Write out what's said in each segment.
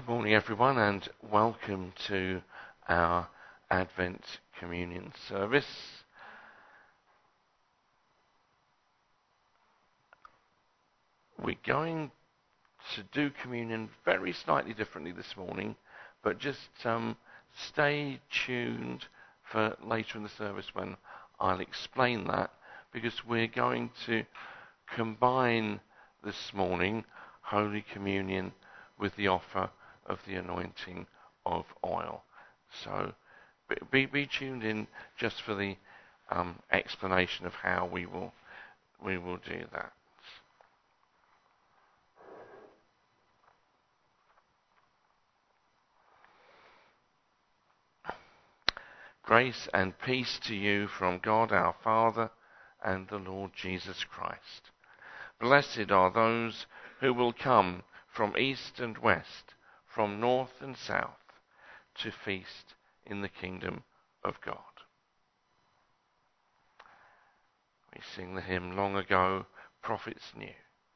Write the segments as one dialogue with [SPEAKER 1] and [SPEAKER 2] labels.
[SPEAKER 1] Good morning, everyone, and welcome to our Advent Communion service. We're going to do communion very slightly differently this morning, but just stay tuned for later in the service when I'll explain that, because we're going to combine this morning Holy Communion with the offer of the anointing of oil. So be tuned in just for the explanation of how we will do that. Grace and peace to you from God our Father and the Lord Jesus Christ. Blessed are those who will come from east and west, from north and south, to feast in the kingdom of God. We sing the hymn, Long Ago, Prophets Knew.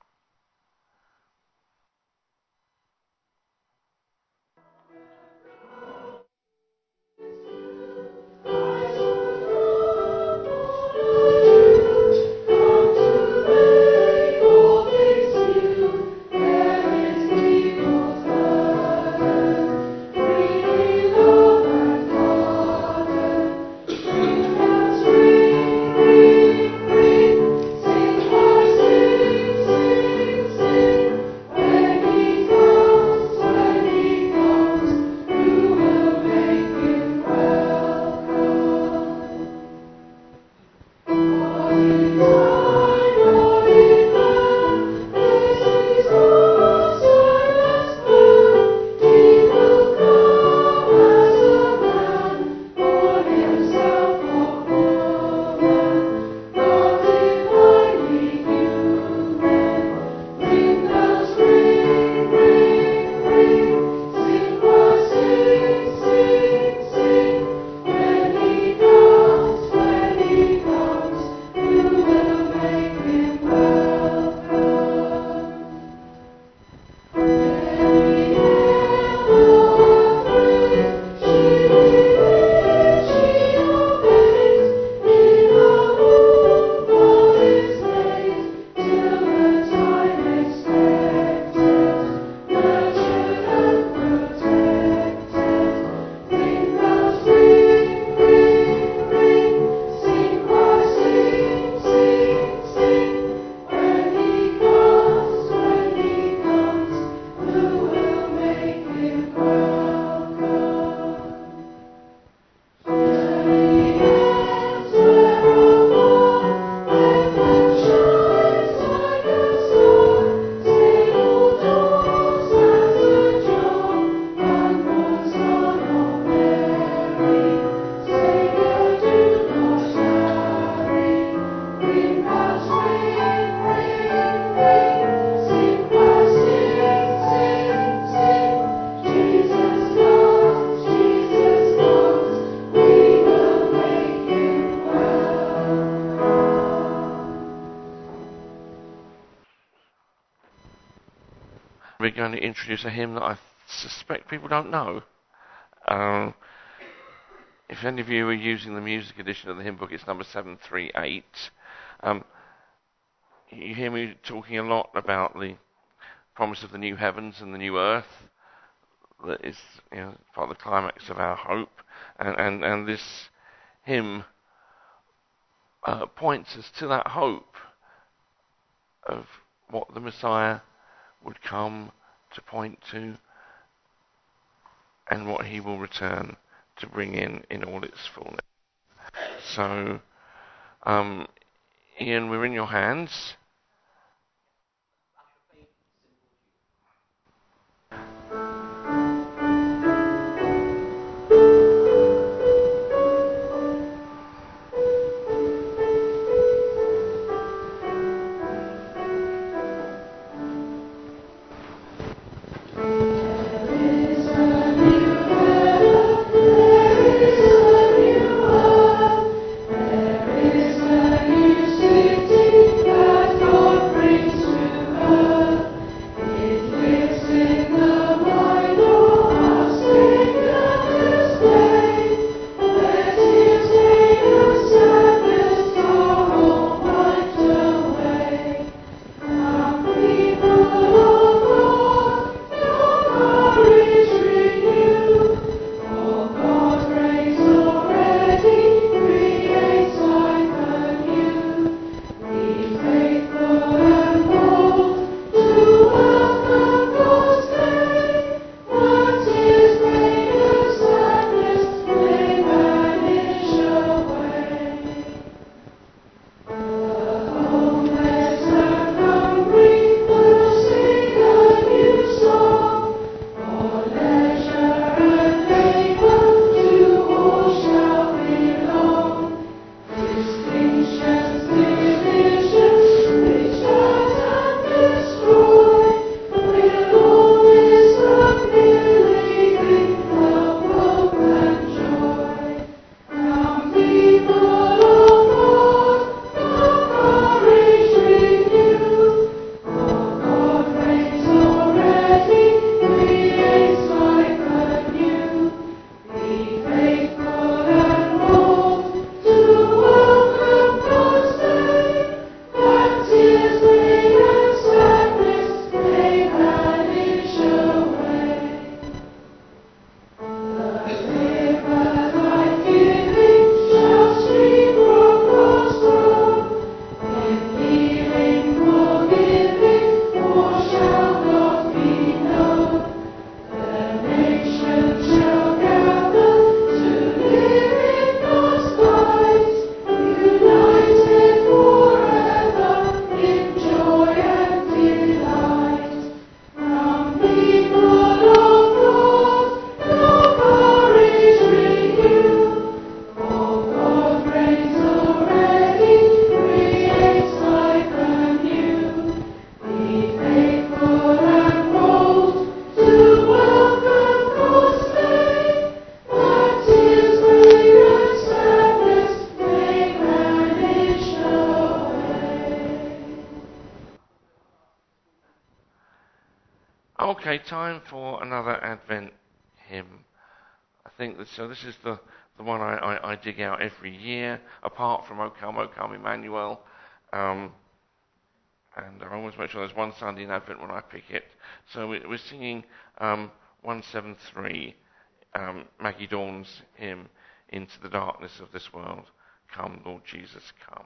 [SPEAKER 1] We're going to introduce a hymn that I suspect people don't know. If any of you are using the music edition of the hymn book, it's number 738. You hear me talking a lot about the promise of the new heavens and the new earth. That is, part of the climax of our hope. And this hymn points us to that hope of what the Messiah would come to point to, and what he will return to bring in all its fullness. So, Ian, we're in your hands.
[SPEAKER 2] There is a new city that
[SPEAKER 1] Okay, time for another Advent hymn. I think that, so. This is the one I dig out every year, apart from O Come Emmanuel. And I always make sure there's one Sunday in Advent when I pick it. So we're singing 173, Maggie Dawn's hymn, Into the Darkness of This World. Come, Lord Jesus, come.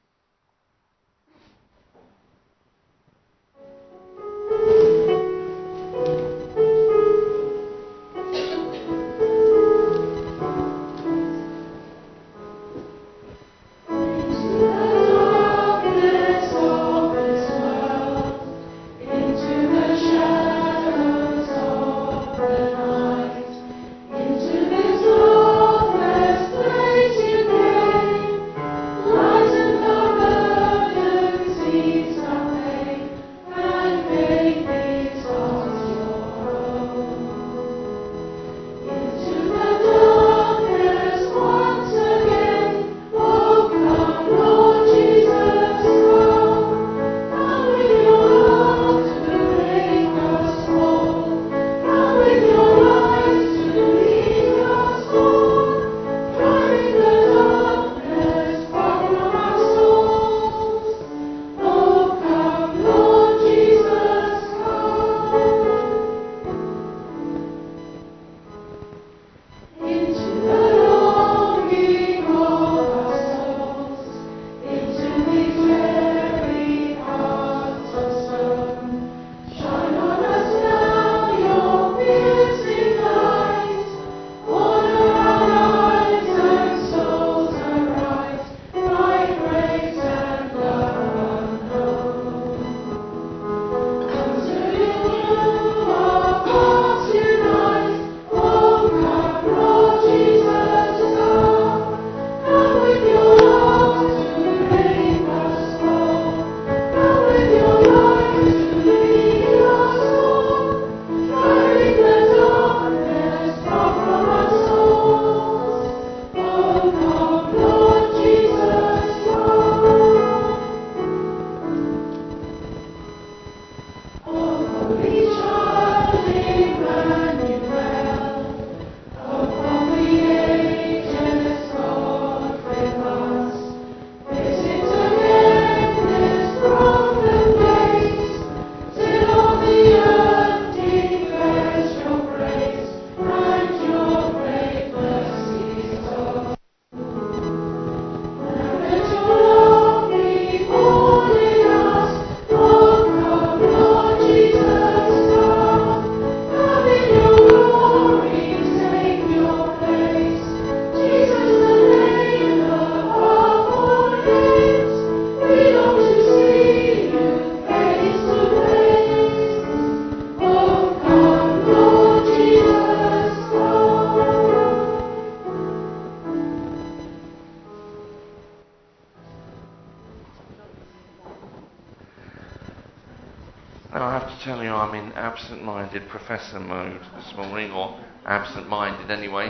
[SPEAKER 1] Now I have to tell you I'm in absent-minded professor mode this morning, or absent-minded anyway,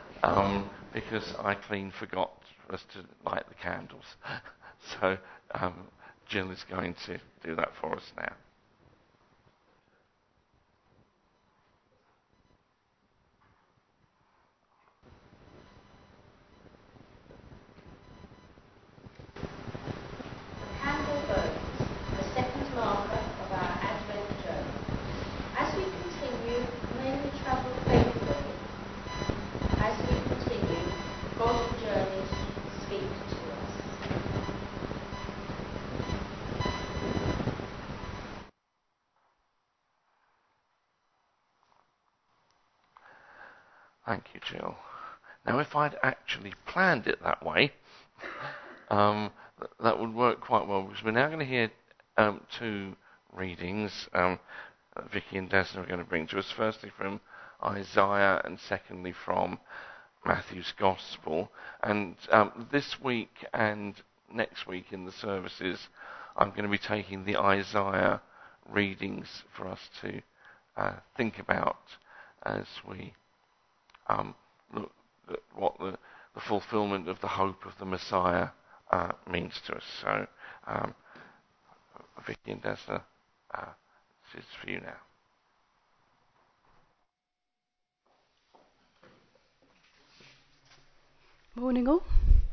[SPEAKER 1] because I clean forgot for us to light the candles. So Jill is going to do that for us now.
[SPEAKER 2] Candle burns, the second marker of our Advent journey. As we continue, may we travel faithfully. As we continue, God's journeys speak to us.
[SPEAKER 1] Thank you, Jill. Now, if I'd actually planned it that way, that would work quite well, because we're now going to hear two readings Vicky and Desna are going to bring to us. Firstly from Isaiah, and secondly from Matthew's Gospel. And this week and next week in the services, I'm going to be taking the Isaiah readings for us to think about as we look at what the fulfillment of the hope of the Messiah means to us. So, Vicky and Desna, this is for you now.
[SPEAKER 3] Morning all.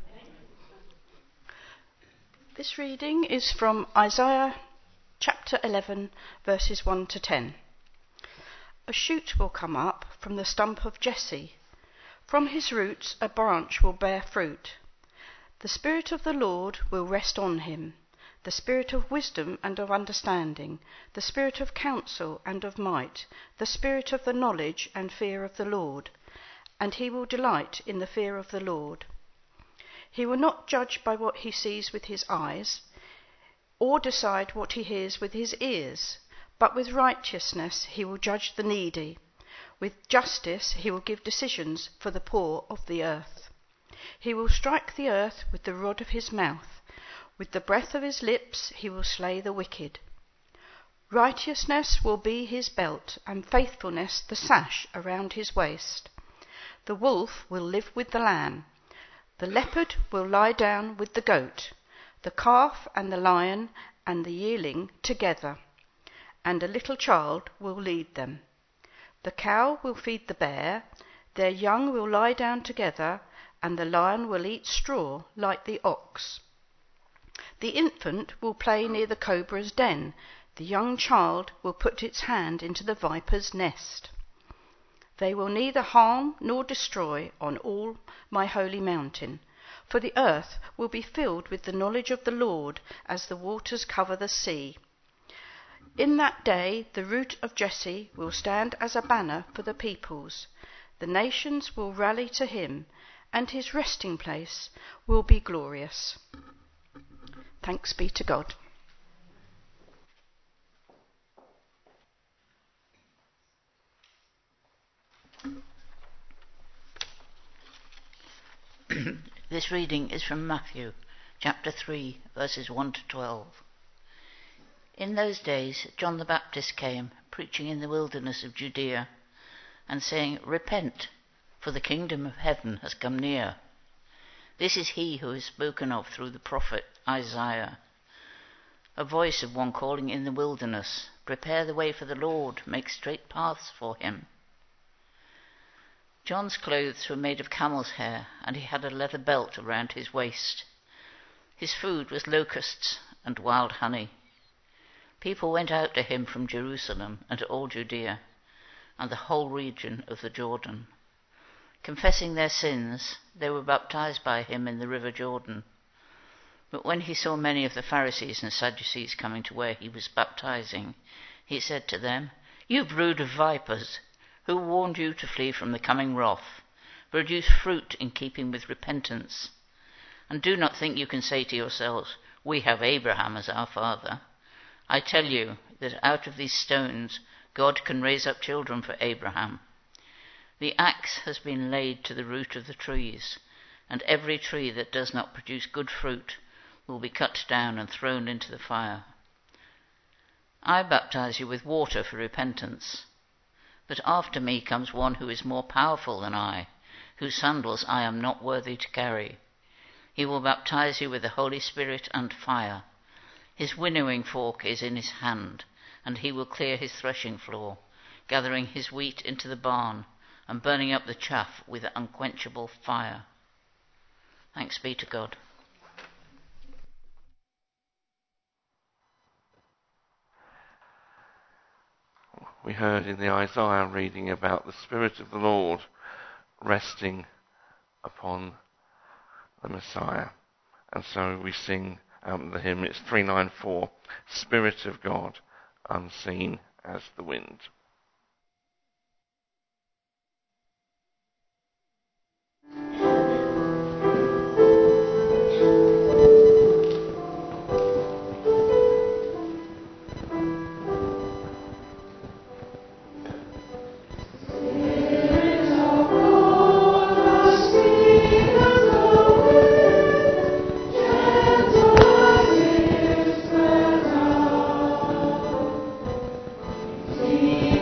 [SPEAKER 3] This reading is from Isaiah chapter 11 verses 1 to 10. A shoot will come up from the stump of Jesse. From his roots a branch will bear fruit. The Spirit of the Lord will rest on him, the Spirit of wisdom and of understanding, the Spirit of counsel and of might, the Spirit of the knowledge and fear of the Lord. And he will delight in the fear of the Lord. He will not judge by what he sees with his eyes, or decide what he hears with his ears, but with righteousness he will judge the needy. With justice he will give decisions for the poor of the earth. He will strike the earth with the rod of his mouth. With the breath of his lips he will slay the wicked. Righteousness will be his belt, and faithfulness the sash around his waist. The wolf will live with the lamb. The leopard will lie down with the goat, the calf and the lion and the yearling together, and a little child will lead them. The cow will feed the bear, their young will lie down together, and the lion will eat straw like the ox. The infant will play near the cobra's den, the young child will put its hand into the viper's nest. They will neither harm nor destroy on all my holy mountain, for the earth will be filled with the knowledge of the Lord as the waters cover the sea. In that day the root of Jesse will stand as a banner for the peoples. The nations will rally to him, and his resting place will be glorious. Thanks be to God.
[SPEAKER 4] This reading is from Matthew, chapter 3, verses 1 to 12. In those days John the Baptist came, preaching in the wilderness of Judea, and saying, "Repent, for the kingdom of heaven has come near." This is he who is spoken of through the prophet Isaiah. A voice of one calling in the wilderness, "Prepare the way for the Lord, make straight paths for him." John's clothes were made of camel's hair, and he had a leather belt around his waist. His food was locusts and wild honey. People went out to him from Jerusalem and all Judea and the whole region of the Jordan. Confessing their sins, they were baptized by him in the river Jordan. But when he saw many of the Pharisees and Sadducees coming to where he was baptizing, he said to them, "You brood of vipers! Who warned you to flee from the coming wrath? Produce fruit in keeping with repentance. And do not think you can say to yourselves, 'We have Abraham as our father.' I tell you that out of these stones God can raise up children for Abraham. The axe has been laid to the root of the trees, and every tree that does not produce good fruit will be cut down and thrown into the fire. I baptize you with water for repentance. But after me comes one who is more powerful than I, whose sandals I am not worthy to carry. He will baptize you with the Holy Spirit and fire. His winnowing fork is in his hand, and he will clear his threshing floor, gathering his wheat into the barn, and burning up the chaff with unquenchable fire." Thanks be to God.
[SPEAKER 1] We heard in the Isaiah reading about the Spirit of the Lord resting upon the Messiah. And so we sing the hymn, it's 394, Spirit of God, unseen as the wind.
[SPEAKER 5] See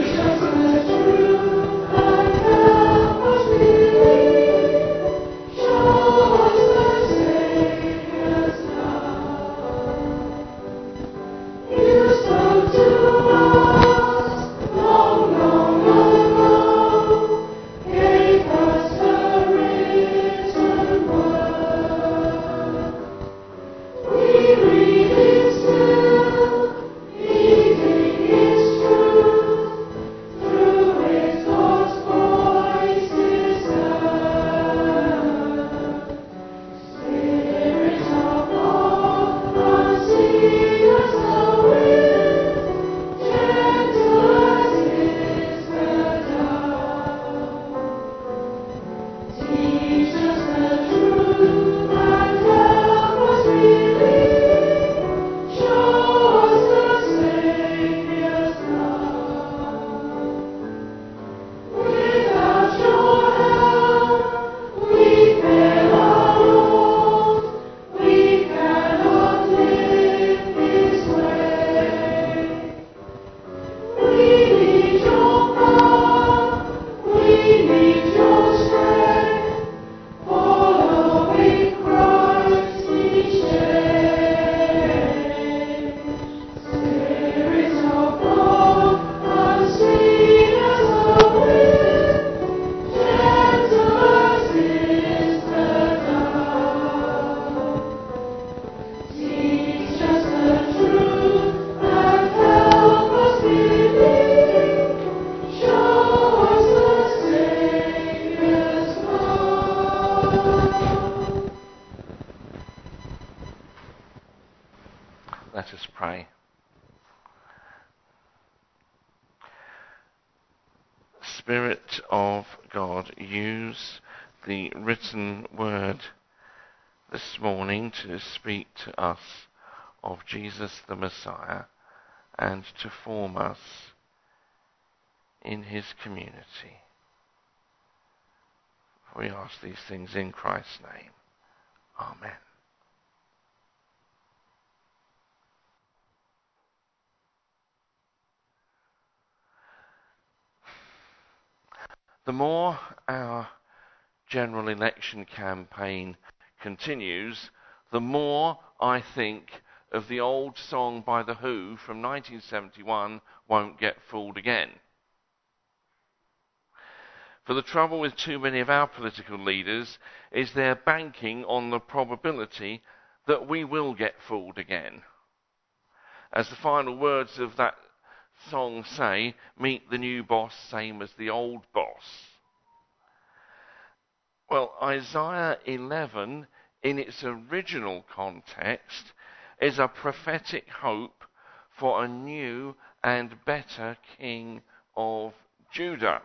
[SPEAKER 1] Let us pray. Spirit of God, use the written word this morning to speak to us of Jesus the Messiah and to form us in his community. We ask these things in Christ's name. Amen. The more our general election campaign continues, the more I think of the old song by The Who from 1971, Won't Get Fooled Again. For the trouble with too many of our political leaders is they're banking on the probability that we will get fooled again. As the final words of that song say, meet the new boss, same as the old boss. Well, Isaiah 11, in its original context, is a prophetic hope for a new and better king of Judah.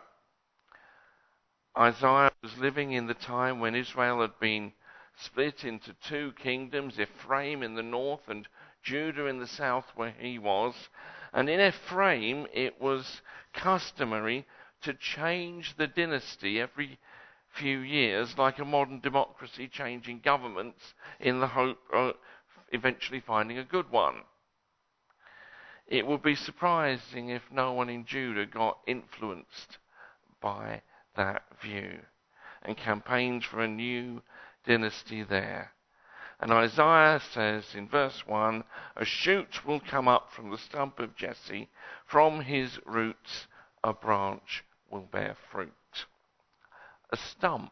[SPEAKER 1] Isaiah was living in the time when Israel had been split into two kingdoms, Ephraim in the north and Judah in the south where he was. And in Ephraim it was customary to change the dynasty every few years, like a modern democracy changing governments in the hope of eventually finding a good one. It would be surprising if no one in Judah got influenced by that view and campaigned for a new dynasty there. And Isaiah says in verse 1, a shoot will come up from the stump of Jesse, from his roots a branch will bear fruit. A stump.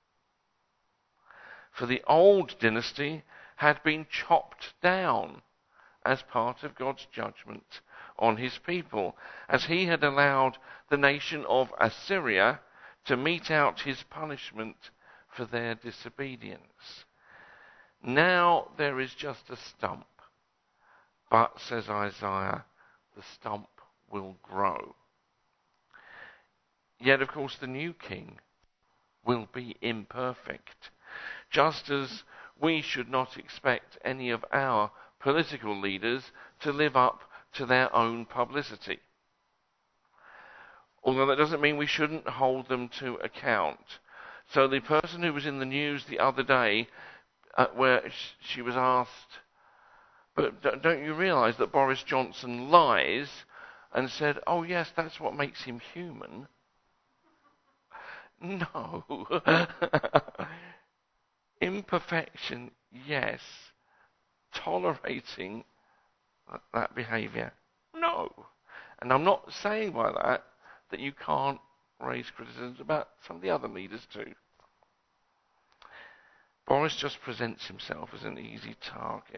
[SPEAKER 1] For the old dynasty had been chopped down as part of God's judgment on his people, as he had allowed the nation of Assyria to mete out his punishment for their disobedience. Now there is just a stump, but, says Isaiah, the stump will grow. Yet, of course, the new king will be imperfect, just as we should not expect any of our political leaders to live up to their own publicity. Although that doesn't mean we shouldn't hold them to account. So the person who was in the news the other day, where she was asked, but don't you realise that Boris Johnson lies, and said, oh yes, that's what makes him human. No. Imperfection, yes. Tolerating that behaviour, no. And I'm not saying by that you can't raise criticisms about some of the other leaders too. Boris just presents himself as an easy target.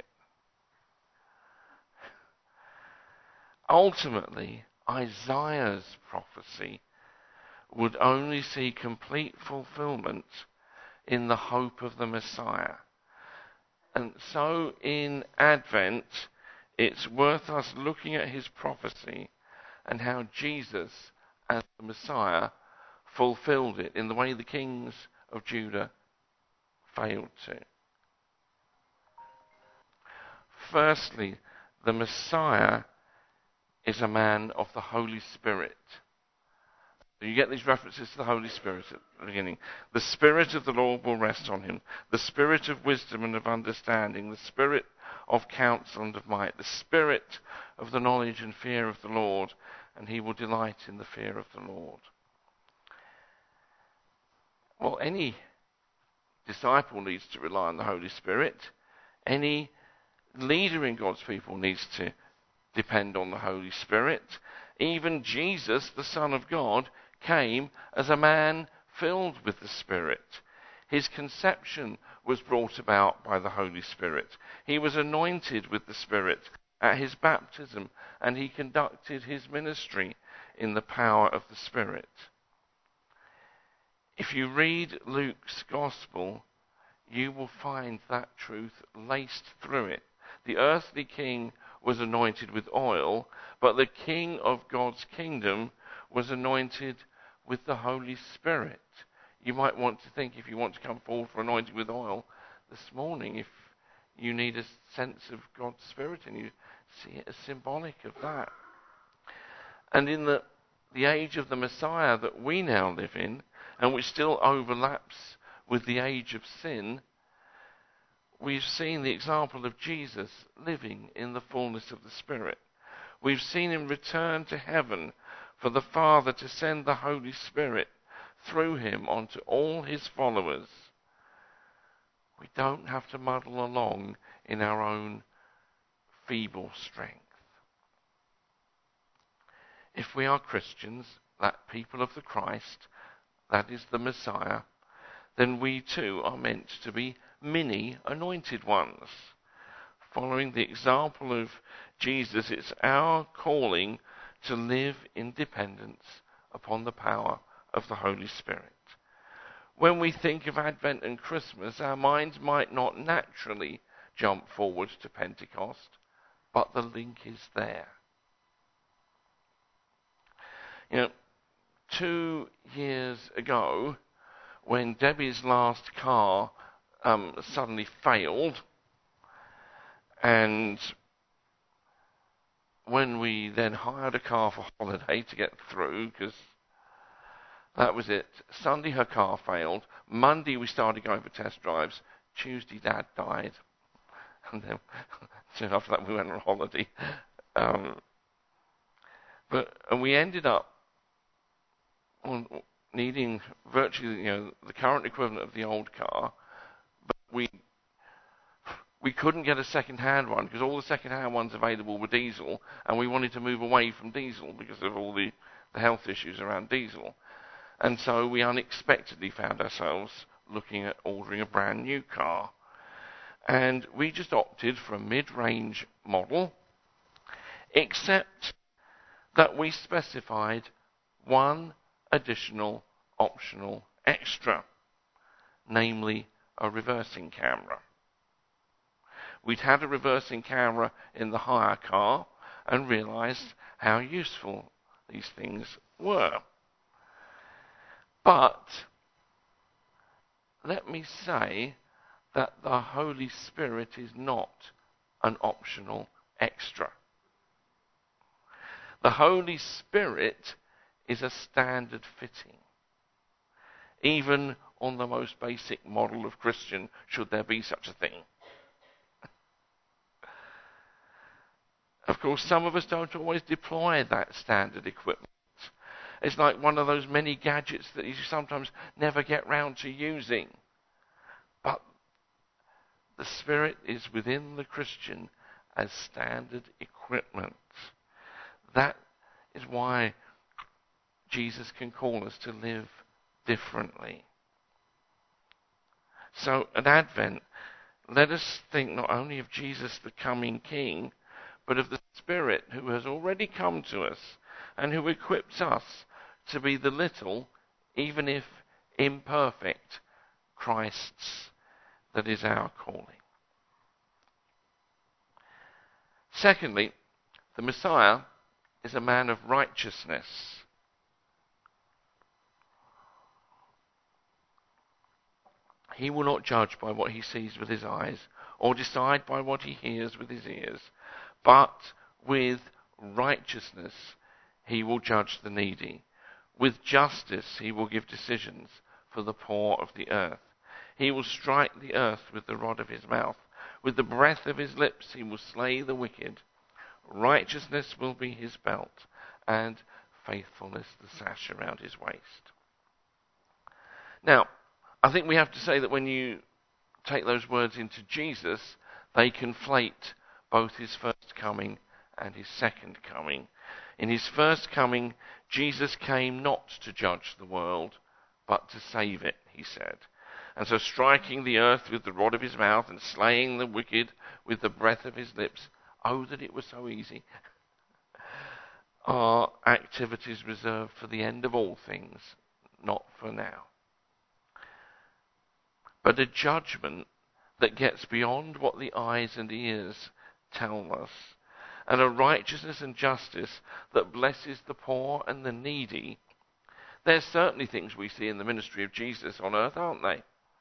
[SPEAKER 1] Ultimately, Isaiah's prophecy would only see complete fulfillment in the hope of the Messiah. And so in Advent, it's worth us looking at his prophecy and how Jesus, as the Messiah, fulfilled it in the way the kings of Judah failed to. Firstly, the Messiah is a man of the Holy Spirit. You get these references to the Holy Spirit at the beginning. The Spirit of the Lord will rest on him. The Spirit of wisdom and of understanding. The Spirit of counsel and of might. The Spirit of the knowledge and fear of the Lord. And he will delight in the fear of the Lord. Well, any disciple needs to rely on the Holy Spirit. Any leader in God's people needs to depend on the Holy Spirit. Even Jesus, the Son of God, came as a man filled with the Spirit. His conception was brought about by the Holy Spirit. He was anointed with the Spirit at his baptism, and he conducted his ministry in the power of the Spirit. If you read Luke's Gospel, you will find that truth laced through it. The earthly king was anointed with oil, but the King of God's kingdom was anointed with the Holy Spirit. You might want to think, if you want to come forward for anointing with oil this morning, if you need a sense of God's Spirit and you see it as symbolic of that. And in the age of the Messiah that we now live in, and which still overlaps with the age of sin, we've seen the example of Jesus living in the fullness of the Spirit. We've seen him return to heaven for the Father to send the Holy Spirit through him onto all his followers. We don't have to muddle along in our own feeble strength. If we are Christians, that people of the Christ, that is the Messiah, then we too are meant to be mini anointed ones. Following the example of Jesus, it's our calling to live in dependence upon the power of the Holy Spirit. When we think of Advent and Christmas, our minds might not naturally jump forward to Pentecost, but the link is there. 2 years ago, when Debbie's last car suddenly failed, and when we then hired a car for holiday to get through, because that was it. Sunday her car failed. Monday we started going for test drives. Tuesday Dad died. And then soon after that we went on holiday. And we ended up needing virtually the current equivalent of the old car. But we couldn't get a second-hand one because all the second-hand ones available were diesel, and we wanted to move away from diesel because of all the health issues around diesel. And so we unexpectedly found ourselves looking at ordering a brand new car. And we just opted for a mid-range model, except that we specified one additional optional extra, namely a reversing camera. We'd had a reversing camera in the hire car and realized how useful these things were. But let me say that the Holy Spirit is not an optional extra. The Holy Spirit is a standard fitting. Even on the most basic model of Christian, should there be such a thing. Of course, some of us don't always deploy that standard equipment. It's like one of those many gadgets that you sometimes never get round to using. But the Spirit is within the Christian as standard equipment. That is why Jesus can call us to live differently. So at Advent, let us think not only of Jesus the coming King, but of the Spirit who has already come to us and who equips us to be the little, even if imperfect, Christs that is our calling. Secondly, the Messiah is a man of righteousness. He will not judge by what he sees with his eyes, or decide by what he hears with his ears, but with righteousness he will judge the needy. With justice he will give decisions for the poor of the earth. He will strike the earth with the rod of his mouth. With the breath of his lips he will slay the wicked. Righteousness will be his belt, and faithfulness the sash around his waist. Now, I think we have to say that when you take those words into Jesus, they conflate both his first coming and his second coming. In his first coming, Jesus came not to judge the world, but to save it, he said. And so striking the earth with the rod of his mouth and slaying the wicked with the breath of his lips, oh, that it was so easy, are activities reserved for the end of all things, not for now. But a judgment that gets beyond what the eyes and ears tell us, and a righteousness and justice that blesses the poor and the needy, there's certainly things we see in the ministry of Jesus on earth, aren't they?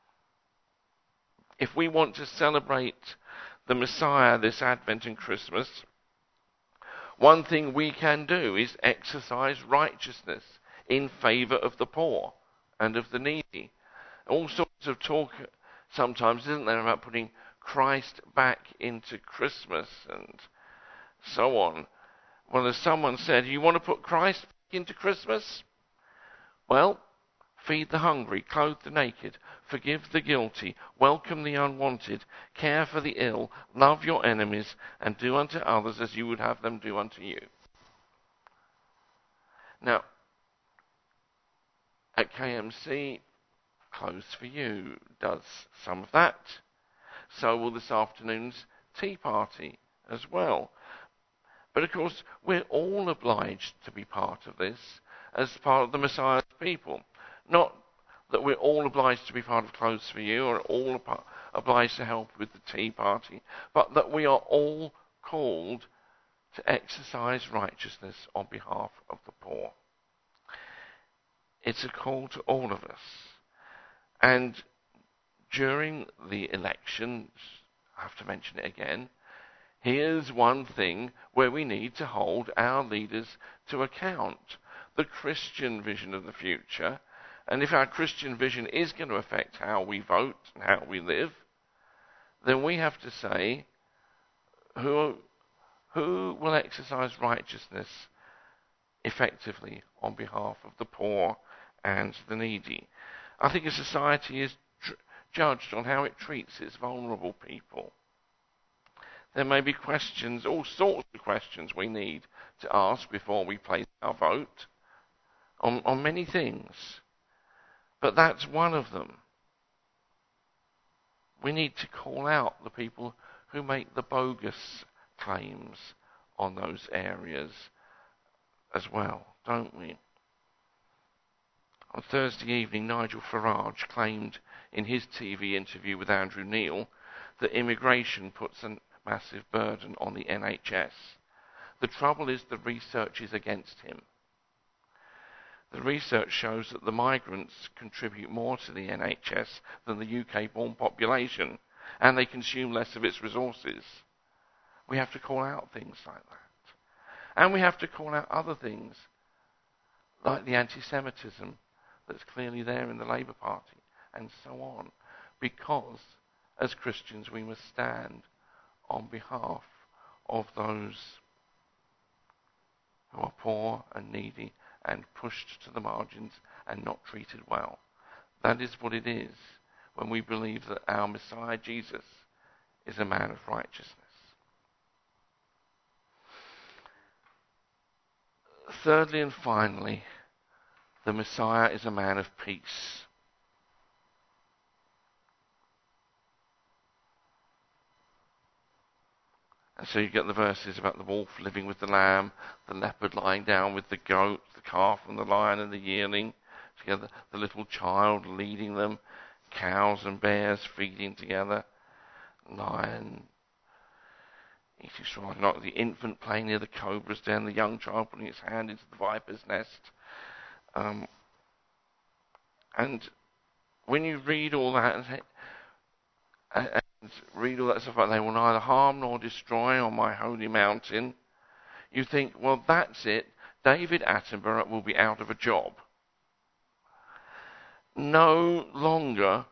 [SPEAKER 1] If we want to celebrate the Messiah this Advent and Christmas, one thing we can do is exercise righteousness in favour of the poor and of the needy. All sorts of talk sometimes, isn't there, about putting Christ back into Christmas and so on. Well, as someone said, you want to put Christ back into Christmas? Well, feed the hungry, clothe the naked, forgive the guilty, welcome the unwanted, care for the ill, love your enemies, and do unto others as you would have them do unto you. Now, at KMC, Clothes for You does some of that. So will this afternoon's tea party as well. But of course, we're all obliged to be part of this as part of the Messiah's people. Not that we're all obliged to be part of Clothes for You or all obliged to help with the tea party, but that we are all called to exercise righteousness on behalf of the poor. It's a call to all of us. And during the elections, I have to mention it again, here's one thing where we need to hold our leaders to account. The Christian vision of the future. And if our Christian vision is going to affect how we vote and how we live, then we have to say, who will exercise righteousness effectively on behalf of the poor and the needy? I think a society is judged on how it treats its vulnerable people. There may be questions, all sorts of questions we need to ask before we place our vote on many things. But that's one of them. We need to call out the people who make the bogus claims on those areas as well, don't we? On Thursday evening, Nigel Farage claimed in his TV interview with Andrew Neil that immigration puts a massive burden on the NHS. The trouble is the research is against him. The research shows that the migrants contribute more to the NHS than the UK-born population, and they consume less of its resources. We have to call out things like that. And we have to call out other things, like the anti-Semitism that's clearly there in the Labour Party, and so on. Because, as Christians, we must stand on behalf of those who are poor and needy and pushed to the margins and not treated well. That is what it is when we believe that our Messiah, Jesus, is a man of righteousness. Thirdly and finally, the Messiah is a man of peace. And so you get the verses about the wolf living with the lamb, the leopard lying down with the goat, the calf and the lion and the yearling together, the little child leading them, cows and bears feeding together, lion eating straw, like the infant playing near the cobra's den, the young child putting its hand into the viper's nest. And when you read all that and read all that stuff like they will neither harm nor destroy on my holy mountain, you think, well, that's it. David Attenborough will be out of a job. No longer,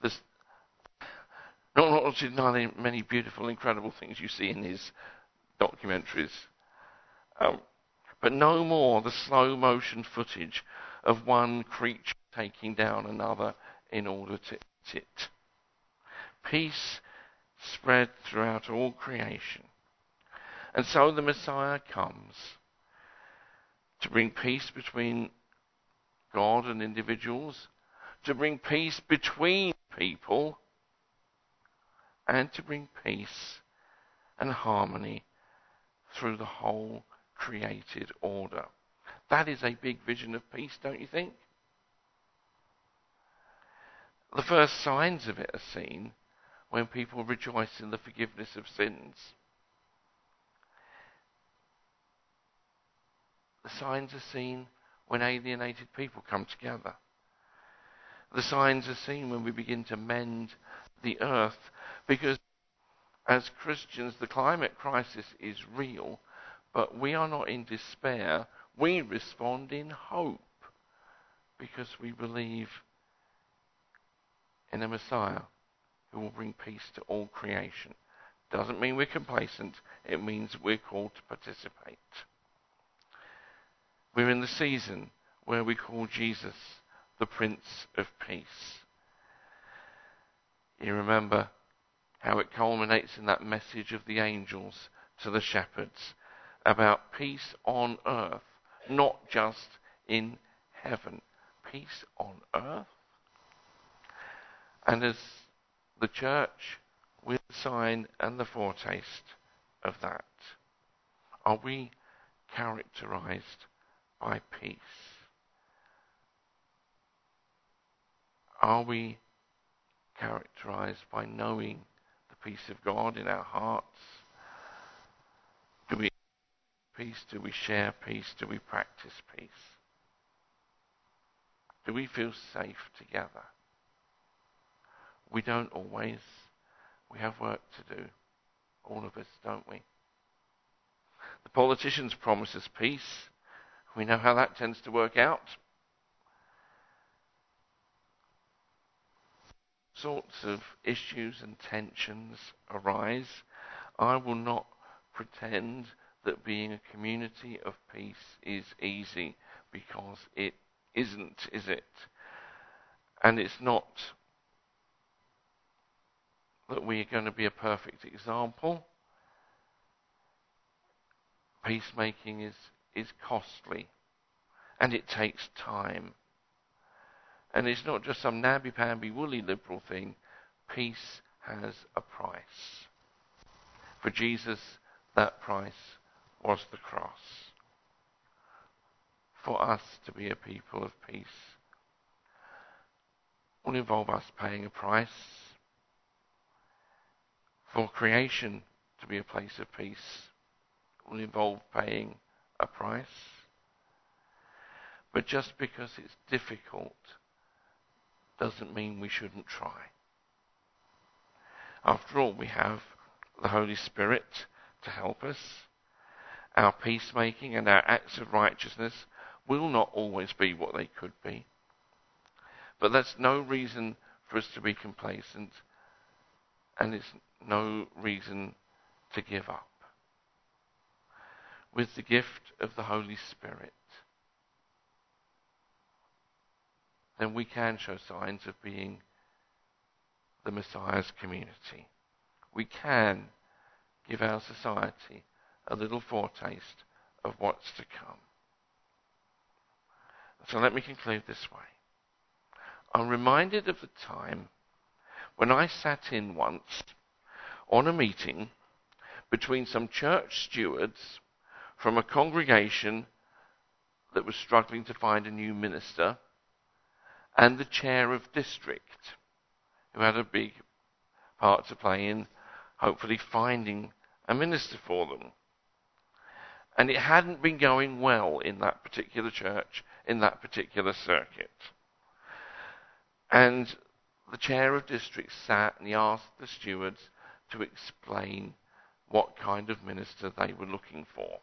[SPEAKER 1] not to deny the many beautiful, incredible things you see in his documentaries, but no more the slow motion footage of one creature taking down another in order to eat it. Peace spread throughout all creation. And so the Messiah comes to bring peace between God and individuals, to bring peace between people, and to bring peace and harmony through the whole created order. That is a big vision of peace, don't you think? The first signs of it are seen when people rejoice in the forgiveness of sins. The signs are seen when alienated people come together. The signs are seen when we begin to mend the earth, because as Christians, the climate crisis is real, but we are not in despair. We respond in hope because we believe in a Messiah who will bring peace to all creation. Doesn't mean we're complacent. It means we're called to participate. We're in the season where we call Jesus the Prince of Peace. You remember how it culminates in that message of the angels to the shepherds about peace on earth, not just in heaven. Peace on earth. And as the church, we're the sign and the foretaste of that. Are we characterized by peace? Are we characterized by knowing the peace of God in our hearts? Do we peace? Do we share peace? Do we practice peace? Do we feel safe together? We don't always. We have work to do. All of us, don't we? The politicians promise us peace. We know how that tends to work out. Sorts of issues and tensions arise. I will not pretend that being a community of peace is easy, because it isn't, is it? And it's not that we are going to be a perfect example. Peacemaking is costly, and it takes time. And it's not just some namby-pamby, woolly liberal thing. Peace has a price. For Jesus, that price was the cross. For us to be a people of peace will involve us paying a price. For creation to be a place of peace will involve paying a price. But just because it's difficult doesn't mean we shouldn't try. After all, we have the Holy Spirit to help us. Our peacemaking and our acts of righteousness will not always be what they could be. But that's no reason for us to be complacent, and it's no reason to give up. With the gift of the Holy Spirit, then we can show signs of being the Messiah's community. We can give our society a little foretaste of what's to come. So let me conclude this way. I'm reminded of the time when I sat in once on a meeting between some church stewards from a congregation that was struggling to find a new minister and the chair of district, who had a big part to play in hopefully finding a minister for them. And it hadn't been going well in that particular church, in that particular circuit. And the chair of district sat and he asked the stewards to explain what kind of minister they were looking for.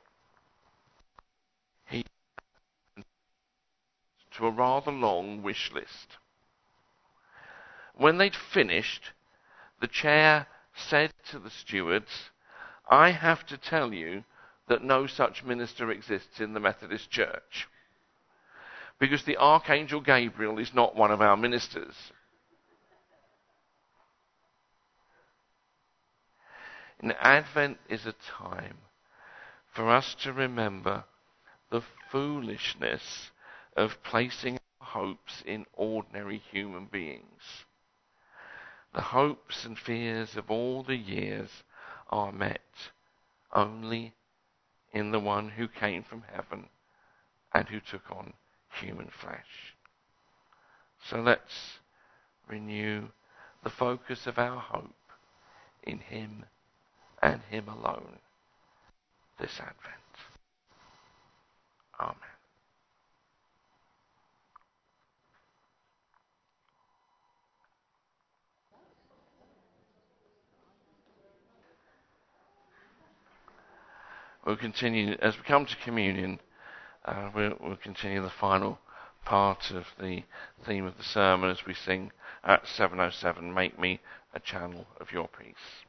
[SPEAKER 1] He to a rather long wish list. When they'd finished, the chair said to the stewards, "I have to tell you that no such minister exists in the Methodist Church, because the Archangel Gabriel is not one of our ministers." And Advent is a time for us to remember the foolishness of placing our hopes in ordinary human beings. The hopes and fears of all the years are met only in the one who came from heaven and who took on human flesh. So let's renew the focus of our hope in him and him alone this Advent. Amen. We'll continue, as we come to communion, we'll continue the final part of the theme of the sermon as we sing at 7:07, Make Me a Channel of Your Peace.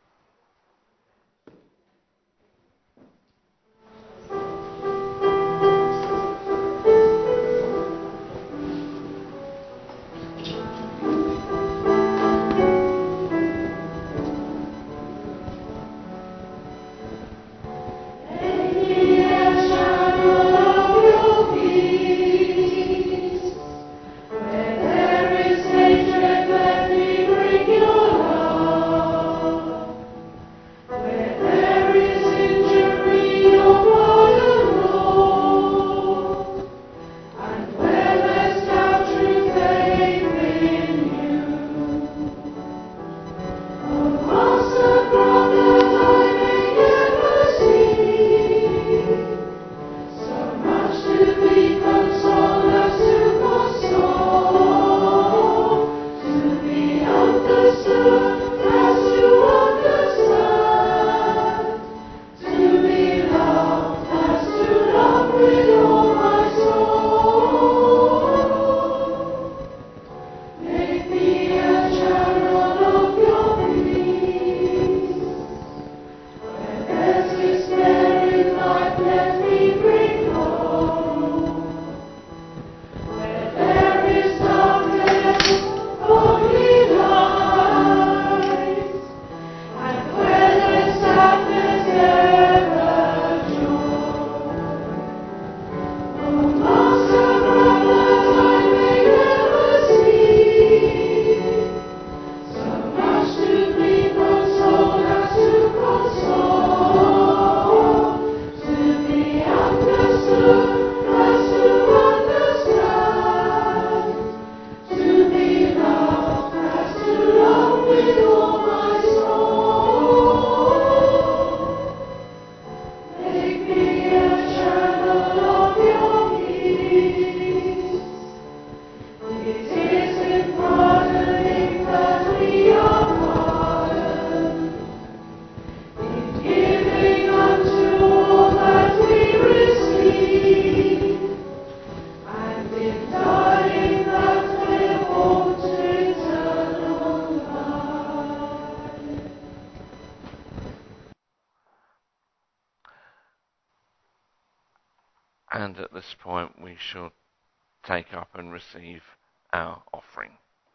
[SPEAKER 1] And at this point we shall take up and receive our offering.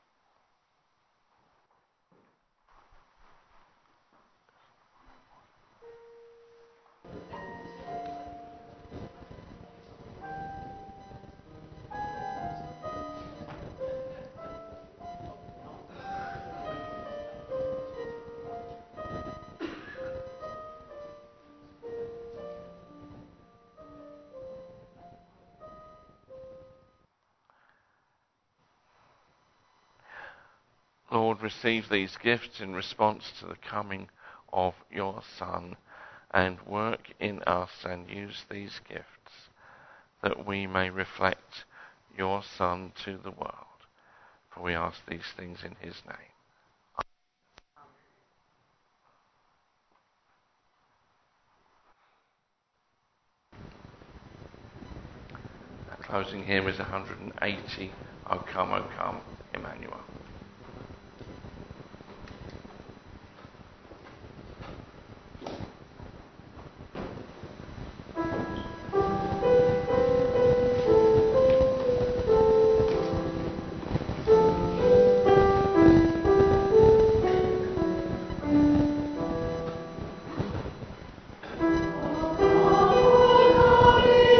[SPEAKER 1] Lord, receive these gifts in response to the coming of your Son, and work in us and use these gifts that we may reflect your Son to the world. For we ask these things in his name. Our closing hymn is 180, O come, Emmanuel.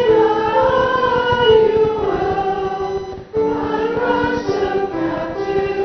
[SPEAKER 5] Captive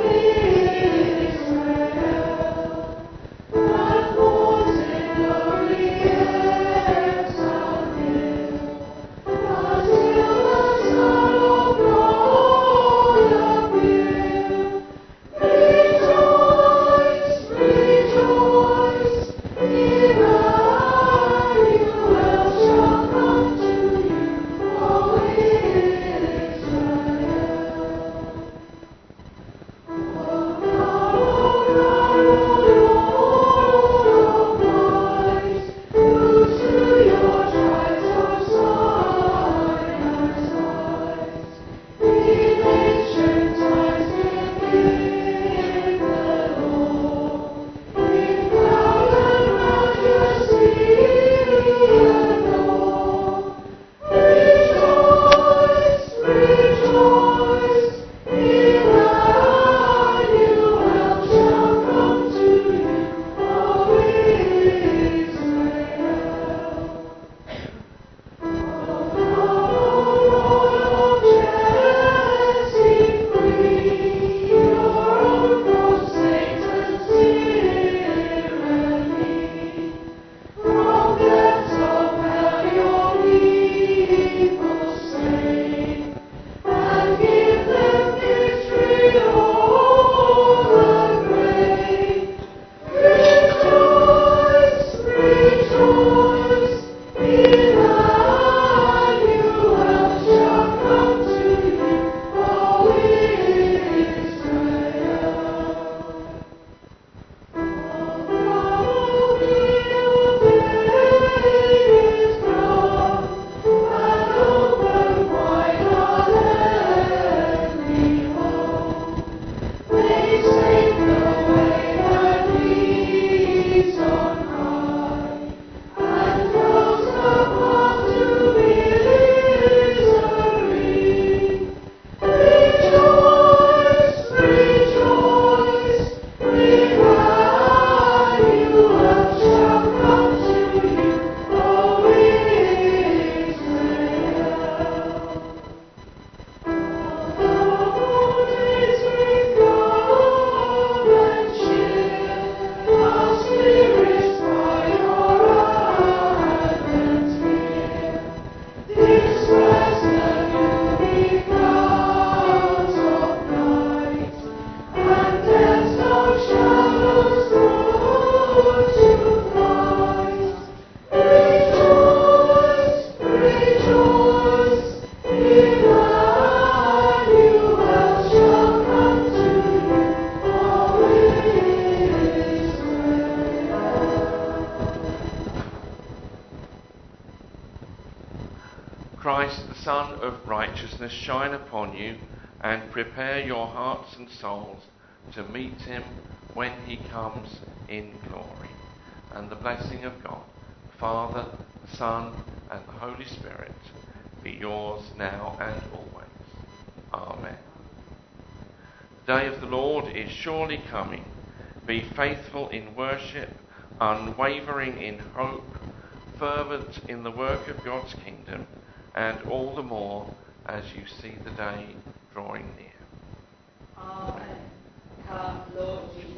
[SPEAKER 1] Christ, the Son of righteousness, shine upon you and prepare your hearts and souls to meet him when he comes in glory. And the blessing of God, the Father, the Son, and the Holy Spirit be yours now and always. Amen. The day of the Lord is surely coming. Be faithful in worship, unwavering in hope, fervent in the work of God's kingdom, and all the more as you see the day drawing near.
[SPEAKER 2] Amen. Come, Lord Jesus.